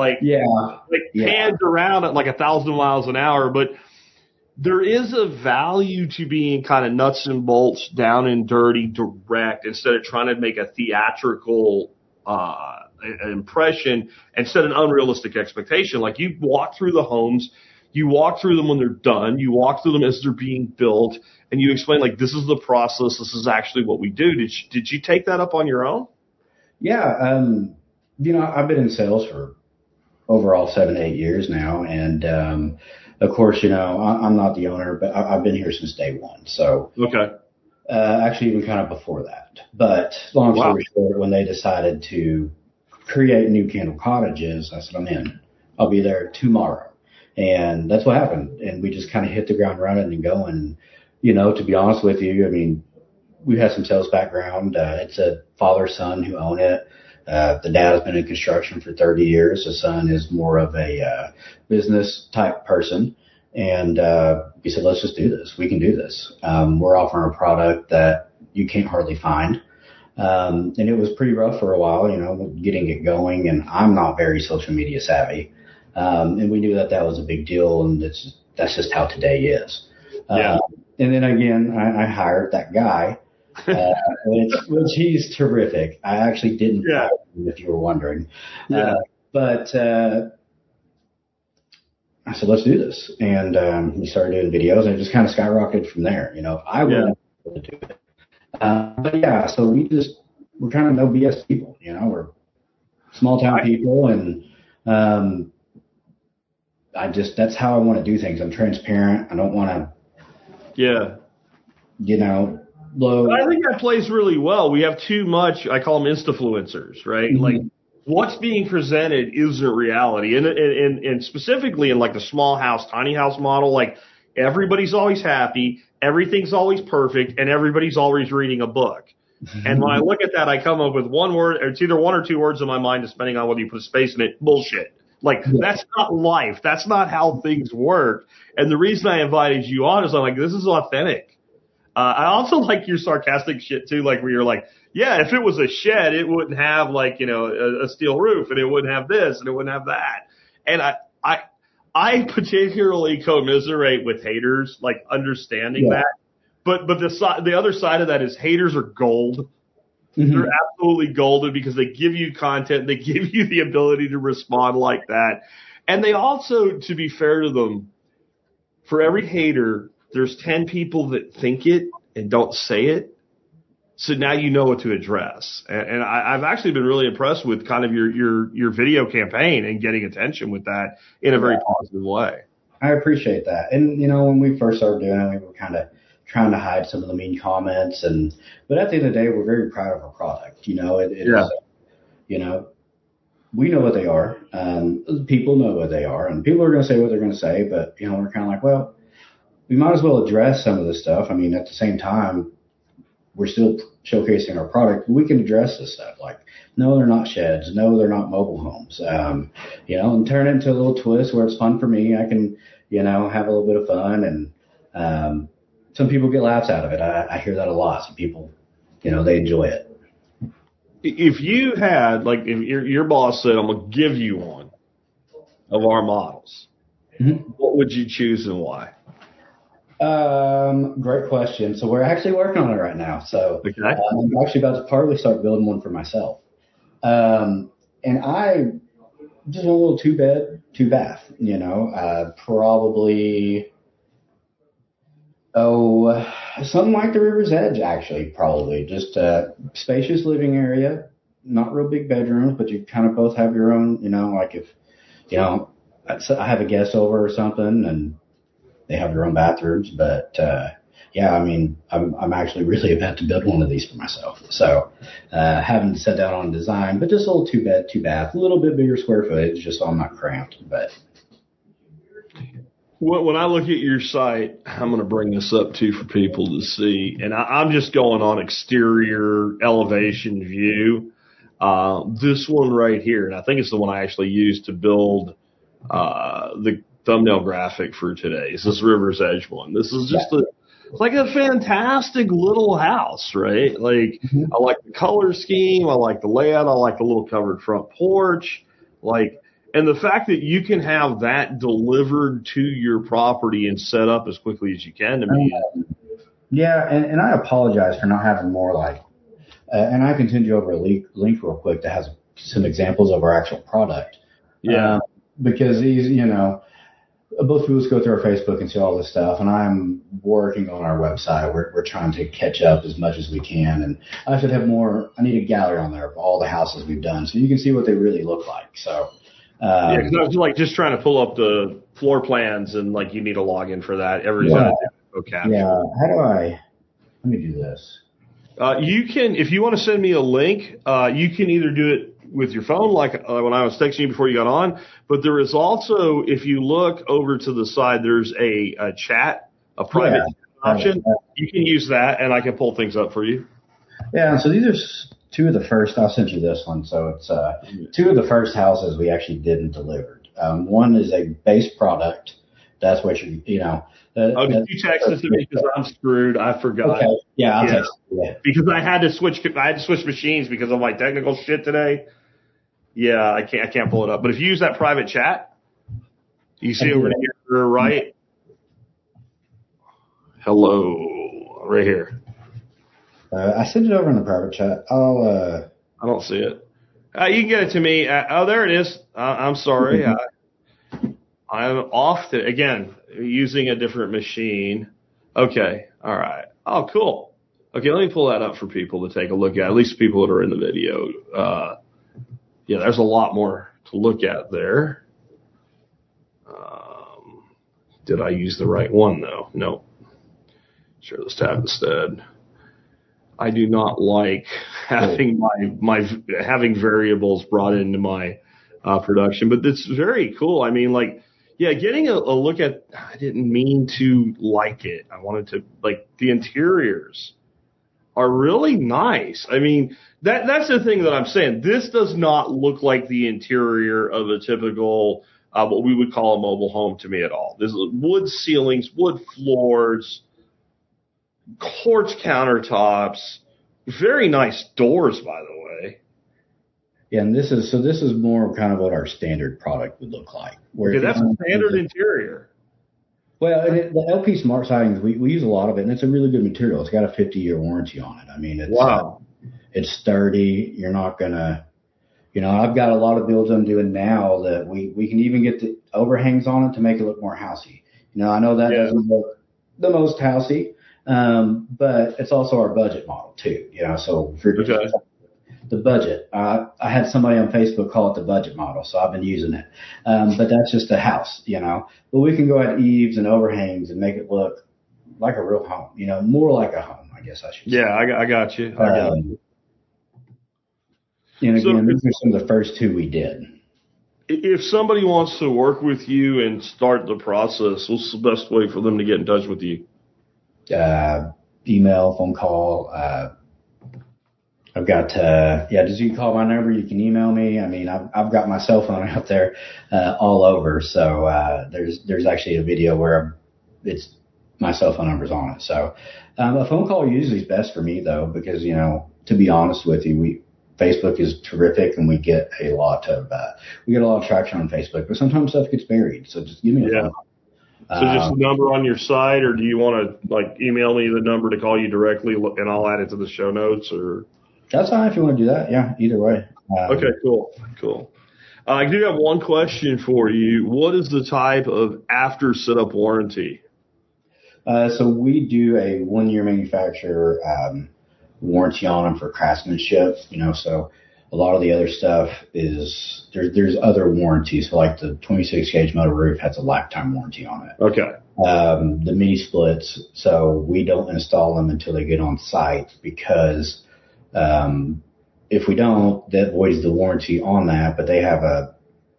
pans around at like 1,000 miles an hour, but there is a value to being kind of nuts and bolts, down and dirty, direct, instead of trying to make a theatrical impression and set an unrealistic expectation. Like you walk through the homes, you walk through them when they're done, you walk through them as they're being built, and you explain like this is the process, this is actually what we do. Did you take that up on your own? Yeah, I've been in sales for overall 7 to 8 years now, and of course, I'm not the owner, but I've been here since day one. So, okay. Actually, even kind of before that. But long story short, when they decided to create New Candle Cottages, I said, I'm in. I'll be there tomorrow. And that's what happened. And we just kind of hit the ground running and going. To be honest with you, I mean, we had some sales background. It's a father-son who own it. The dad has been in construction for 30 years. The son is more of a business type person. And we said, let's just do this. We can do this. We're offering a product that you can't hardly find. And it was pretty rough for a while, getting it going. And I'm not very social media savvy. And we knew that was a big deal. And that's just how today is. And then again, I hired that guy. Which he's terrific. I actually didn't hire him, if you were wondering. But I said, let's do this. And we started doing videos, and it just kind of skyrocketed from there. I wouldn't be able to do it. But yeah, so we're kind of no BS people. We're small town people, and that's how I want to do things. I'm transparent. I don't want to, low. I think that plays really well. We have too much, I call them instafluencers, right? Like what's being presented isn't reality. And specifically in like the small house, tiny house model, like everybody's always happy, everything's always perfect, and everybody's always reading a book. And when I look at that, I come up with one word, or it's either one or two words in my mind, depending on whether you put a space in it, bullshit. Like, that's not life. That's not how things work. And the reason I invited you on is I'm like, this is authentic. I also like your sarcastic shit too, like where you're like, yeah, if it was a shed, it wouldn't have like, a steel roof, and it wouldn't have this, and it wouldn't have that. And I particularly commiserate with haters, like understanding that. But the other side of that is haters are gold. They're absolutely golden because they give you content, they give you the ability to respond like that. And they also, to be fair to them, for every hater, there's 10 people that think it and don't say it. So now you know what to address. And I've actually been really impressed with kind of your video campaign and getting attention with that in a very positive way. I appreciate that. And, when we first started doing it, we were kind of trying to hide some of the mean comments. But at the end of the day, we're very proud of our product. We know what they are. People know what they are. And people are going to say what they're going to say. But, we're kind of like, well, we might as well address some of this stuff. I mean, at the same time, we're still showcasing our product, but we can address this stuff. Like, no, they're not sheds. No, they're not mobile homes. And turn it into a little twist where it's fun for me. I can, have a little bit of fun. And some people get laughs out of it. I hear that a lot. Some people, they enjoy it. If you had, like, if your boss said, I'm going to give you one of our models, what would you choose and why? Great question. So we're actually working on it right now. So I'm actually about to partly start building one for myself. And I just want a little 2-bed, 2-bath, probably, something like the River's Edge, actually, probably just a spacious living area, not real big bedrooms, but you kind of both have your own, like if, I have a guest over or something and they have their own bathrooms, but yeah, I mean, I'm actually really about to build one of these for myself. So, having to sit down on design, but just a little two bath, a little bit bigger square footage, just so I'm not cramped. But When I look at your site, I'm going to bring this up too for people to see, and I'm just going on exterior elevation view. This one right here, and I think it's the one I actually used to build the thumbnail graphic for today. Is this River's Edge one? This is just it's like a fantastic little house, right? Like I like the color scheme, I like the layout, I like the little covered front porch, and the fact that you can have that delivered to your property and set up as quickly as you can to me. Yeah, and I apologize for not having more and I can send you over a link real quick that has some examples of our actual product. Yeah. Because these, both of us go through our Facebook and see all this stuff, and I'm working on our website. We're trying to catch up as much as we can, and I should have more. I need a gallery on there of all the houses we've done, so you can see what they really look like. So, yeah, because I was just trying to pull up the floor plans, and you need a login for that. Every time. Okay. Yeah. Let me do this. You can, if you want to send me a link, you can either do it with your phone, like when I was texting you before you got on. But there is also, if you look over to the side, there's a chat, a private option. You can use that, and I can pull things up for you. Yeah. So these are two of the first. I'll send you this one. So it's two of the first houses we actually did and delivered. One is a base product. That's what did you text it to me because I'm screwed? I forgot. Okay. Yeah, I'll text you. Yeah. Because I had to switch machines because of my technical shit today. Yeah, I can't pull it up. But if you use that private chat, you see over here, right? Hello, right here. I sent it over in the private chat. I don't see it. You can get it to me. There it is. I'm sorry. I'm off again, using a different machine. Okay. All right. Oh, cool. Okay. Let me pull that up for people to take a look at least people that are in the video. Yeah, there's a lot more to look at there. Did I use the right one though? No. Share this tab instead. I do not like having having variables brought into my production, but it's very cool. I mean, getting a look at, I didn't mean to like it. I wanted to, the interiors are really nice. I mean, that's the thing that I'm saying. This does not look like the interior of a typical, what we would call a mobile home to me at all. There's wood ceilings, wood floors, quartz countertops, very nice doors, by the way. Yeah, and this is more kind of what our standard product would look like. Okay, that's a standard interior. Well, the LP Smart Sidings, we use a lot of it, and it's a really good material. It's got a 50-year warranty on it. I mean, it's sturdy. You're not gonna, I've got a lot of builds I'm doing now that we can even get the overhangs on it to make it look more housey. I know that doesn't look the most housey, but it's also our budget model too. So if you're the budget. I had somebody on Facebook call it the budget model, so I've been using it. But that's just a house, But we can go at eaves and overhangs and make it look like a real home, more like a home, I guess I should say. Yeah, I got you. And again, these are some of the first two we did. If somebody wants to work with you and start the process, what's the best way for them to get in touch with you? Email, phone call, I've got, just you can call my number. You can email me. I mean, I've got my cell phone out there, all over. So, there's actually a video where it's my cell phone number's on it. So, a phone call usually is best for me though, because, to be honest with you, Facebook is terrific and we get a lot of traction on Facebook, but sometimes stuff gets buried. So just give me a phone call. So just the number on your site, or do you want to email me the number to call you directly and I'll add it to the show notes, or? That's fine if you want to do that. Yeah, either way. Okay, cool. I do have one question for you. What is the type of after setup warranty? So we do a 1-year manufacturer warranty on them for craftsmanship. So A lot of the other stuff is there's other warranties. So like the 26 gauge motor roof has a lifetime warranty on it. Okay. The mini splits, so we don't install them until they get on site because if we don't, that voids the warranty on that. But they have a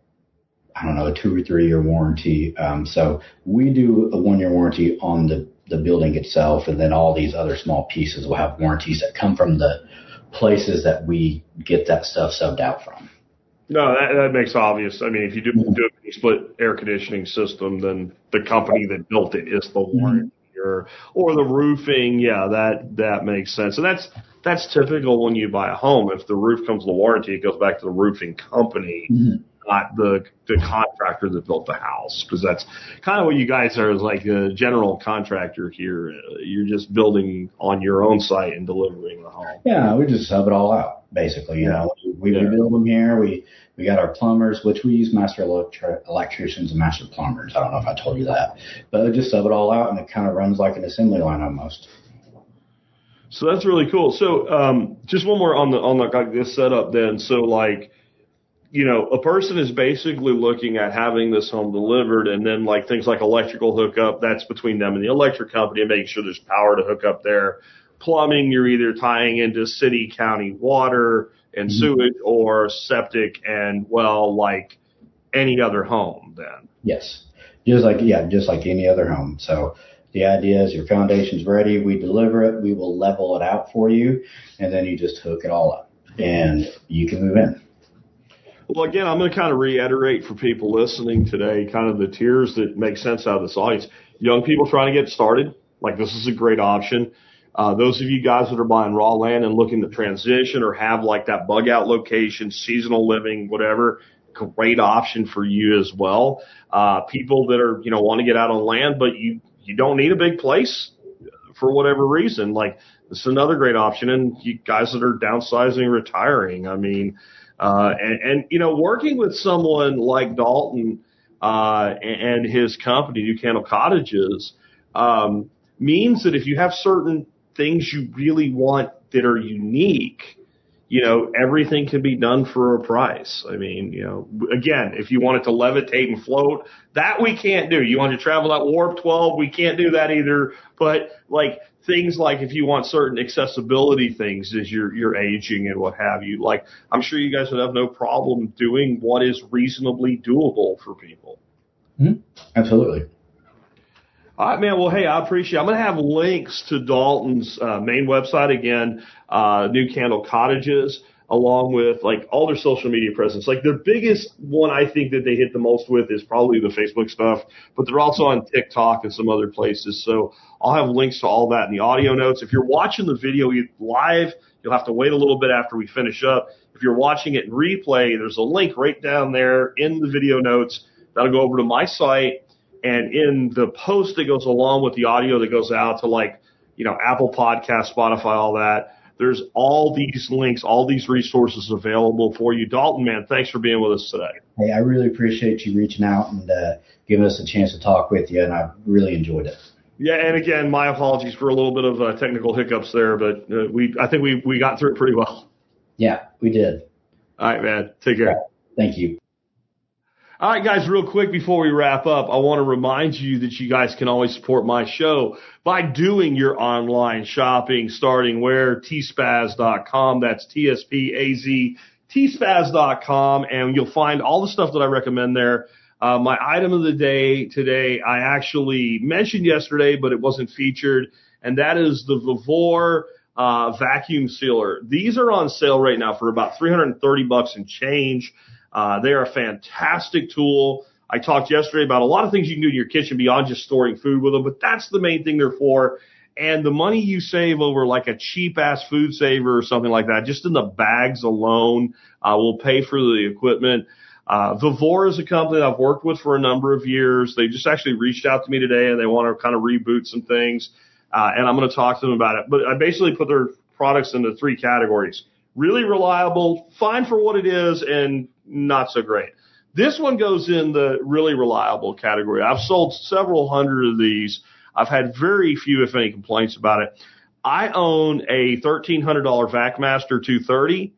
2 or 3 year warranty. So we do a 1 year warranty on the building itself, and then all these other small pieces will have warranties that come from the places that we get that stuff subbed out from. No, that makes obvious. I mean, if you do a mini split air conditioning system, then the company that built it is the warranty, or the roofing. Yeah, that makes sense. And that's typical when you buy a home. If the roof comes with a warranty, it goes back to the roofing company, not the contractor that built the house, because that's kind of what you guys are, is like a general contractor here. You're just building on your own site and delivering the home. Yeah, we just sub it all out, basically. You know, we build them here. We got our plumbers, which we use master electricians and master plumbers. I don't know if I told you that, but we just sub it all out, and it kind of runs like an assembly line almost. So that's really cool. So just one more on the this setup then. So like, you know, a person is basically looking at having this home delivered, and then like things like electrical hookup, that's between them and the electric company, and making sure there's power to hook up there. Plumbing, you're either tying into city, county water and sewage, or septic and well, like any other home then. Yes. Just like any other home. So the idea is your foundation's ready, we deliver it, we will level it out for you, and then you just hook it all up and you can move in. Well, again, I'm going to kind of reiterate for people listening today, kind of the tiers that make sense out of this audience. Young people trying to get started, like this is a great option. Those of you guys that are buying raw land and looking to transition or have like that bug out location, seasonal living, whatever, great option for you as well. People that are, you know, want to get out on land, but you don't need a big place for whatever reason. Like this is another great option. And you guys that are downsizing, retiring, I mean, and you know, working with someone like Dalton and his company, New Candle Cottages, means that if you have certain things you really want that are unique, you know, everything can be done for a price. I mean, you know, again, if you want it to levitate and float, that we can't do. You want to travel at warp 12, we can't do that either. But like things like if you want certain accessibility things as you're aging and what have you, like I'm sure you guys would have no problem doing what is reasonably doable for people. Mm-hmm. Absolutely. All right, man. Well, hey, I appreciate it. I'm going to have links to Dalton's main website again, New Candle Cottages, along with like all their social media presence. Like their biggest one I think that they hit the most with is probably the Facebook stuff, but they're also on TikTok and some other places. So I'll have links to all that in the audio notes. If you're watching the video live, you'll have to wait a little bit after we finish up. If you're watching it in replay, there's a link right down there in the video notes that'll go over to my site. And in the post that goes along with the audio that goes out to like, you know, Apple Podcasts, Spotify, all that, there's all these links, all these resources available for you. Dalton, man, thanks for being with us today. Hey, I really appreciate you reaching out and giving us a chance to talk with you, and I really enjoyed it. Yeah, and again, my apologies for a little bit of technical hiccups there, but I think we got through it pretty well. Yeah, we did. All right, man. Take care. Thank you. All right, guys, real quick before we wrap up, I want to remind you that you guys can always support my show by doing your online shopping, starting where? tspaz.com. That's TSPAZ, tspaz.com, and you'll find all the stuff that I recommend there. My item of the day today, I actually mentioned yesterday, but it wasn't featured, and that is the Vevor vacuum sealer. These are on sale right now for about $330 and change. They are a fantastic tool. I talked yesterday about a lot of things you can do in your kitchen beyond just storing food with them, but that's the main thing they're for. And the money you save over like a cheap-ass Food Saver or something like that, just in the bags alone, will pay for the equipment. Vevor is a company that I've worked with for a number of years. They just actually reached out to me today, and they want to kind of reboot some things, and I'm going to talk to them about it. But I basically put their products into 3 categories. Really reliable, fine for what it is, and not so great. This one goes in the really reliable category. I've sold several hundred of these. I've had very few, if any, complaints about it. I own a $1,300 VacMaster 230.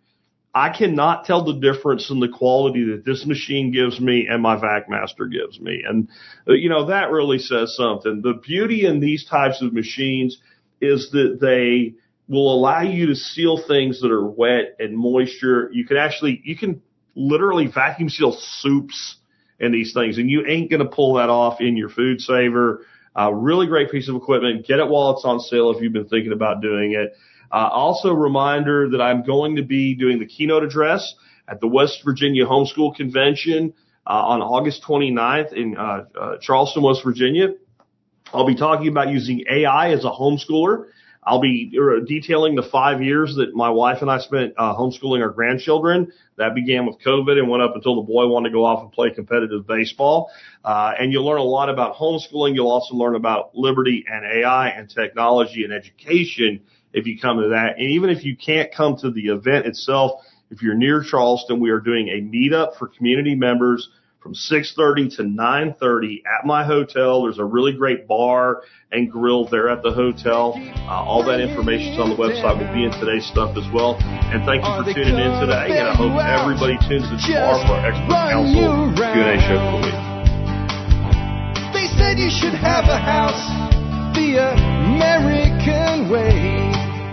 I cannot tell the difference in the quality that this machine gives me and my VacMaster gives me. And, that really says something. The beauty in these types of machines is that they will allow you to seal things that are wet and moisture. You can literally vacuum seal soups in these things, and you ain't going to pull that off in your food saver. Really great piece of equipment. Get it while it's on sale if you've been thinking about doing it. Also, reminder that I'm going to be doing the keynote address at the West Virginia Homeschool Convention on August 29th in Charleston, West Virginia. I'll be talking about using AI as a homeschooler. I'll be detailing the 5 years that my wife and I spent homeschooling our grandchildren. That began with COVID and went up until the boy wanted to go off and play competitive baseball. And you'll learn a lot about homeschooling. You'll also learn about liberty and AI and technology and education if you come to that. And even if you can't come to the event itself, if you're near Charleston, we are doing a meetup for community members from 6:30 to 9:30 at my hotel. There's a really great bar and grill there at the hotel. All that information is on the website. Will be in today's stuff as well. And thank you for tuning in today. And I hope everybody tunes in tomorrow for our Expert Council Q&A show for the week. They said you should have a house the American way.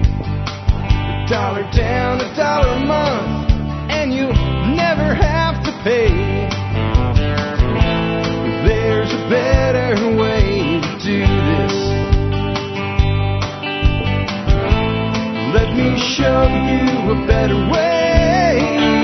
$1 down, $1 a month, and you'll never have to pay. There's a better way to do this. Let me show you a better way.